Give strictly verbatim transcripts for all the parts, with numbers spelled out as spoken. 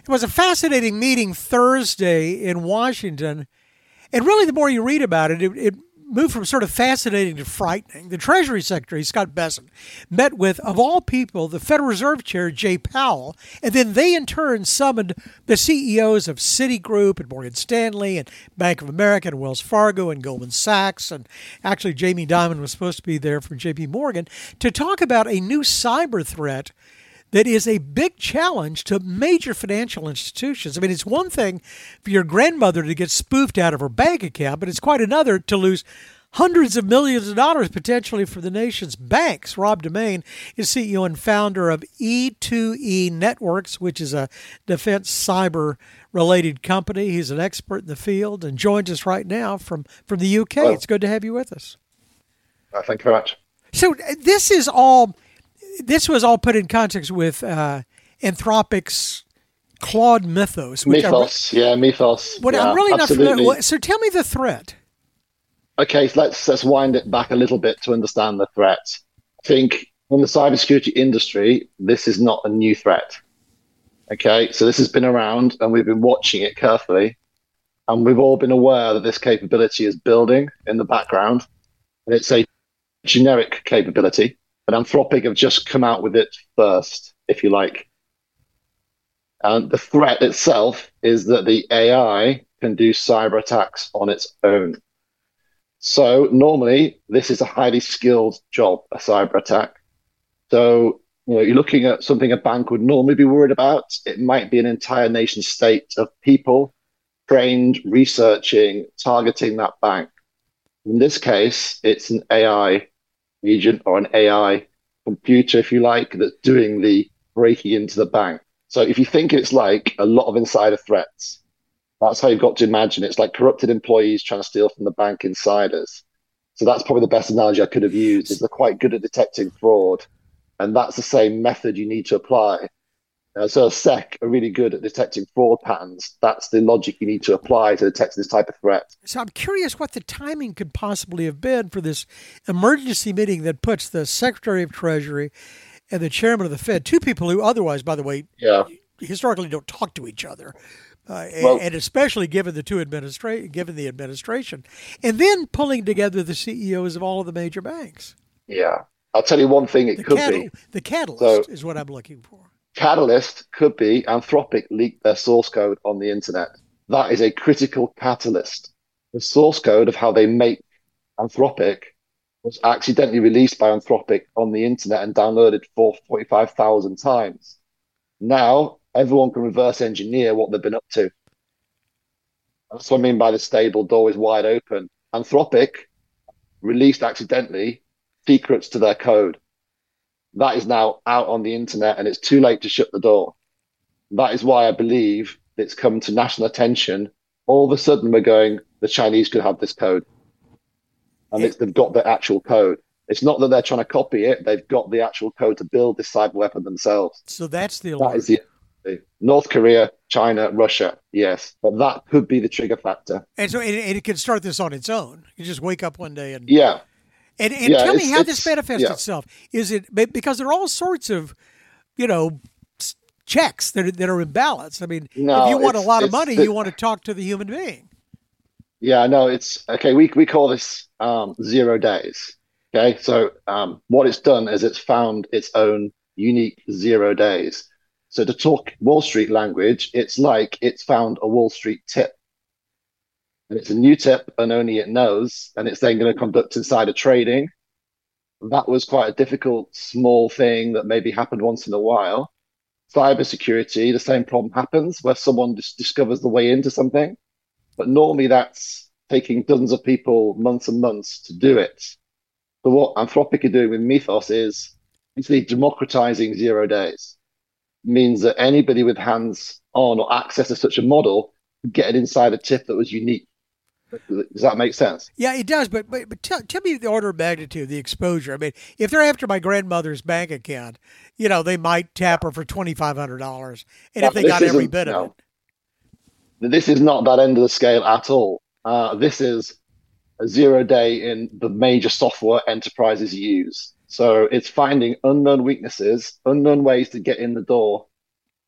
It was a fascinating meeting Thursday in Washington. And really, the more you read about it, it, it moved from sort of fascinating to frightening. The Treasury Secretary, Scott Bessent, met with, of all people, the Federal Reserve Chair, Jay Powell, and then they in turn summoned the C E Os of Citigroup and Morgan Stanley and Bank of America and Wells Fargo and Goldman Sachs, and actually Jamie Dimon was supposed to be there from J P Morgan, to talk about a new cyber threat that is a big challenge to major financial institutions. I mean, it's one thing for your grandmother to get spoofed out of her bank account, but it's quite another to lose hundreds of millions of dollars potentially for the nation's banks. Rob Domain is C E O and founder of E two E Networks, which is a defense cyber-related company. He's an expert in the field and joins us right now from, from the U K. Well, it's good to have you with us. Uh, thank you very much. So this is all... This was all put in context with uh, Anthropic's Claude Mythos. Mythos, re- yeah, Mythos. What yeah, I'm really absolutely. not familiar with. So tell me the threat. Okay, so let's let's wind it back a little bit to understand the threat. I think in the cybersecurity industry, this is not a new threat. Okay, so this has been around and we've been watching it carefully. And we've all been aware that this capability is building in the background. And it's a generic capability. But Anthropic have just come out with it first, if you like. And the threat itself is that the A I can do cyber attacks on its own. So normally, this is a highly skilled job, a cyber attack. So you know, you're looking at something a bank would normally be worried about. It might be an entire nation state of people trained, researching, targeting that bank. In this case, it's an A I agent or an A I computer, if you like, that's doing the breaking into the bank. So if you think it's like a lot of insider threats, that's how you've got to imagine it. It's like corrupted employees trying to steal from the bank insiders. So that's probably the best analogy I could have used, is they're quite good at detecting fraud. And that's the same method you need to apply. Uh, so a S E C are really good at detecting fraud patterns. That's the logic you need to apply to detect this type of threat. So I'm curious what the timing could possibly have been for this emergency meeting that puts the Secretary of Treasury and the Chairman of the Fed, two people who otherwise, by the way, yeah. historically don't talk to each other, uh, well, and, and especially given the two administra- given the administration, and then pulling together the C E Os of all of the major banks. Yeah, I'll tell you one thing it the could catal- be. The catalyst so, is what I'm looking for. Catalyst could be Anthropic leaked their source code on the internet. That is a critical catalyst. The source code of how they make Anthropic was accidentally released by Anthropic on the internet and downloaded for forty-five thousand times. Now, everyone can reverse engineer what they've been up to. That's what I mean by the stable door is wide open. Anthropic released accidentally secrets to their code. That is now out on the internet and it's too late to shut the door. That is why I believe it's come to national attention. All of a sudden we're going, the Chinese could have this code. And it's, they've got the actual code. It's not that they're trying to copy it. They've got the actual code to build this cyber weapon themselves. So that's the alert. That is the, the North Korea, China, Russia, yes. But that could be the trigger factor. And so and, and it can start this on its own. You just wake up one day and... Yeah. And, and yeah, tell me how this it's, manifests yeah. itself. Is it because there are all sorts of, you know, checks that are, that are imbalanced? I mean, no, if you want a lot of it's, money, it's, you want to talk to the human being. Yeah, no, it's okay. We we call this um, zero days. Okay, so um, what it's done is it's found its own unique zero days. So to talk Wall Street language, it's like it's found a Wall Street tip. And it's a new tip and only it knows, and it's then going to conduct insider trading. That was quite a difficult, small thing that maybe happened once in a while. Cybersecurity, the same problem happens where someone just discovers the way into something. But normally that's taking dozens of people months and months to do it. So what Anthropic are doing with Mythos is basically democratizing zero days. It means that anybody with hands on or access to such a model could get an insider tip that was unique. Does that make sense? Yeah, it does. But but, but tell, tell me the order of magnitude, the exposure. I mean, if they're after my grandmother's bank account, you know, they might tap her for twenty-five hundred dollars. And no, if they got every bit no. of it. This is not that end of the scale at all. Uh, this is a zero day in the major software enterprises use. So it's finding unknown weaknesses, unknown ways to get in the door,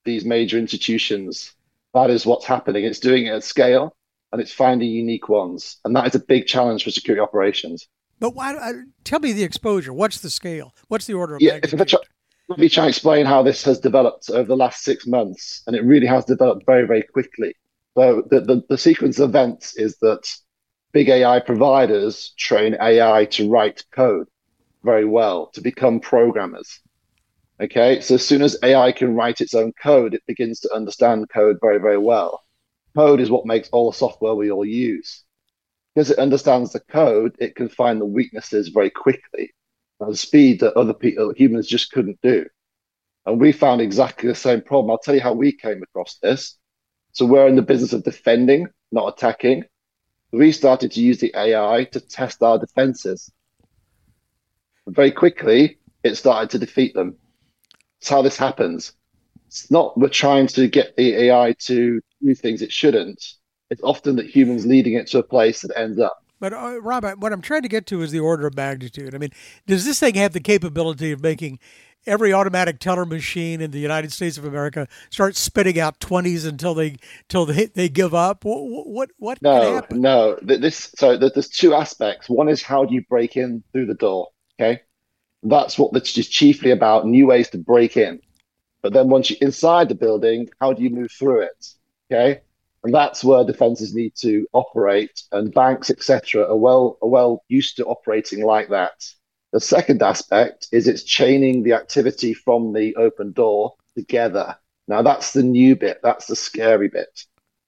these major institutions. That is what's happening. It's doing it at scale and it's finding unique ones. And that is a big challenge for security operations. But why, uh, tell me the exposure. What's the scale? What's the order of Yeah, if I magnitude? try, let me try and explain how this has developed over the last six months. And it really has developed very, very quickly. So the, the, the sequence of events is that big A I providers train A I to write code very well, to become programmers. Okay, so as soon as A I can write its own code, it begins to understand code very, very well. Code is what makes all the software we all use. Because it understands the code, it can find the weaknesses very quickly at a speed that other people, humans just couldn't do. And we found exactly the same problem. I'll tell you how we came across this. So we're in the business of defending, not attacking. We started to use the A I to test our defenses. Very quickly, it started to defeat them. That's how this happens. It's not we're trying to get the A I to do things it shouldn't. It's often that humans leading it to a place that ends up. But uh, Rob, what I'm trying to get to is the order of magnitude. I mean, does this thing have the capability of making every automatic teller machine in the United States of America start spitting out twenties until they until they, they give up? What what what no, can happen? No, this so there's two aspects. One is how do you break in through the door? Okay, that's what this is chiefly about, new ways to break in. But then once you're inside the building, how do you move through it? Okay, and that's where defenses need to operate, and banks, et cetera, are well are well used to operating like that. The second aspect is it's chaining the activity from the open door together. Now that's the new bit. That's the scary bit.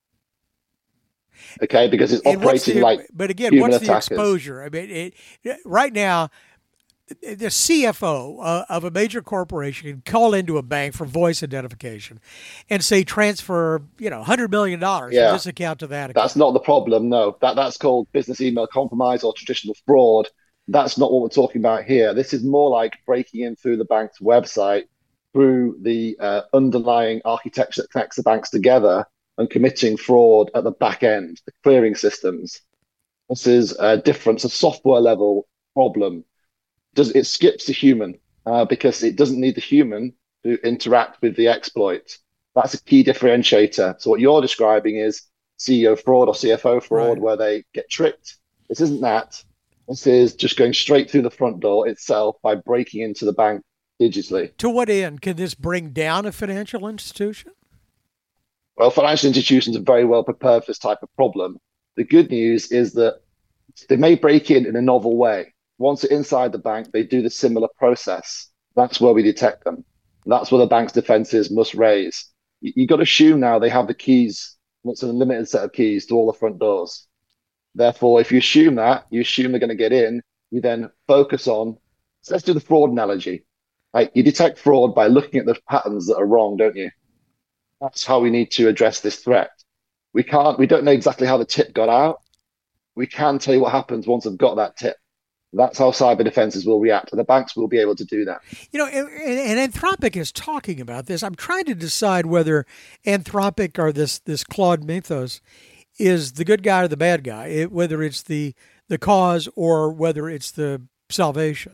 Okay, because it's And what's operating the- like But again, human what's the attackers. exposure? I mean, it, it- right now, the C F O uh, of a major corporation can call into a bank for voice identification and say transfer, you know, one hundred million dollars Yeah. from this account to that account. That's not the problem. No, that that's called business email compromise or traditional fraud. That's not what we're talking about here. This is more like breaking in through the bank's website, through the uh, underlying architecture that connects the banks together, and committing fraud at the back end, the clearing systems. This is a different, a software level problem. Does it skips the human uh, because it doesn't need the human to interact with the exploit. That's a key differentiator. So what you're describing is C E O fraud or C F O fraud, Right. where they get tricked. This isn't that. This is just going straight through the front door itself by breaking into the bank digitally. To what end can this bring down a financial institution? Well, financial institutions are very well prepared for this type of problem. The good news is that they may break in in a novel way. Once they're inside the bank, they do the similar process. That's where we detect them. That's where the bank's defenses must raise. You, you got to assume now they have the keys. It's a limited set of keys to all the front doors. Therefore, if you assume that, you assume they're going to get in, you then focus on, so let's do the fraud analogy. Like you detect fraud by looking at the patterns that are wrong, don't you? That's how we need to address this threat. We can't, we don't know exactly how the tip got out. We can tell you what happens once they've got that tip. That's how cyber defenses will react, and the banks will be able to do that. You know, and, and Anthropic is talking about this. I'm trying to decide whether Anthropic or this this Claude Mythos is the good guy or the bad guy, it, whether it's the the cause or whether it's the salvation.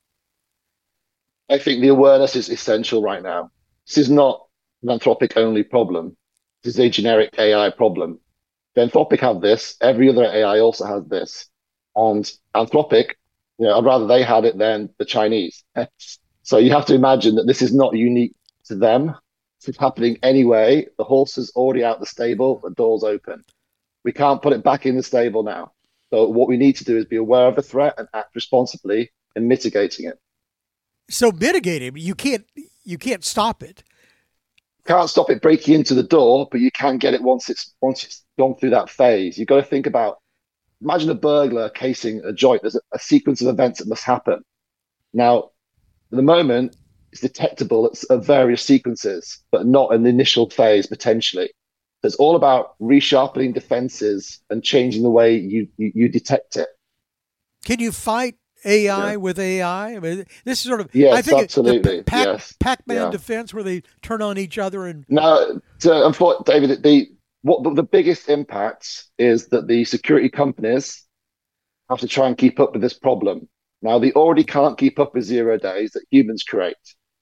I think the awareness is essential right now. This is not an Anthropic only problem. This is a generic A I problem. The Anthropic have this. Every other A I also has this. And Anthropic, you know, I'd rather they had it than the Chinese. So you have to imagine that this is not unique to them. It's happening anyway. The horse is already out the stable. The door's open. We can't put it back in the stable now. So what we need to do is be aware of the threat and act responsibly in mitigating it. So mitigate it. You can't you can't stop it. Can't stop it breaking into the door, but you can get it once it's once it's gone through that phase. You've got to think about, imagine a burglar casing a joint. There's a, a sequence of events that must happen. Now, at the moment, it's detectable at, at various sequences, but not in the initial phase potentially. So it's all about resharpening defenses and changing the way you you, you detect it. Can you fight A I Yeah. with A I? I mean, this is sort of Yes, I think absolutely. the Pac, Yes. Pac-Man Yeah. defense where they turn on each other and No, so unfortunately, David, the what the, the biggest impact is that the security companies have to try and keep up with this problem. Now, they already can't keep up with zero days that humans create.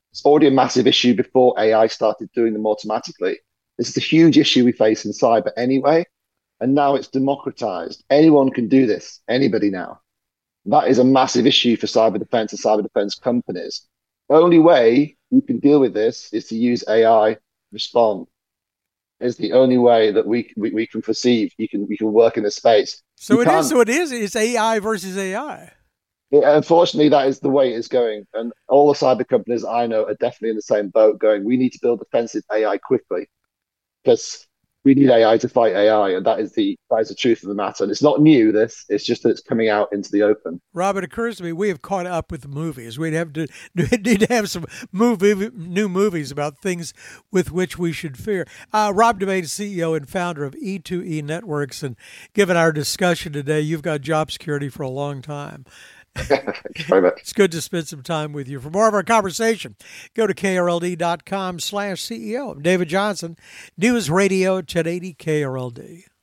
It's already a massive issue before A I started doing them automatically. This is a huge issue we face in cyber anyway, and now it's democratized. Anyone can do this, anybody now. That is a massive issue for cyber defense and cyber defense companies. The only way you can deal with this is to use A I respond. Is the only way that we, we we can perceive you can we can work in this space. So you it can't, is. So it is. It's A I versus A I. Yeah, unfortunately, that is the way it's going. And all the cyber companies I know are definitely in the same boat going, we need to build defensive A I quickly because we need A I to fight A I. And that is the that is the truth of the matter. And it's not new, this. It's just that it's coming out into the open. Rob, it occurs to me we have caught up with the movies. We'd have to need to have some movie, new movies about things with which we should fear. Uh, Rob Devane, C E O and founder of E two E Networks. And given our discussion today, you've got job security for a long time. Thanks very much. It's good to spend some time with you. For more of our conversation, go to K R L D dot com slash C E O. I'm David Johnson, News Radio ten eighty K R L D.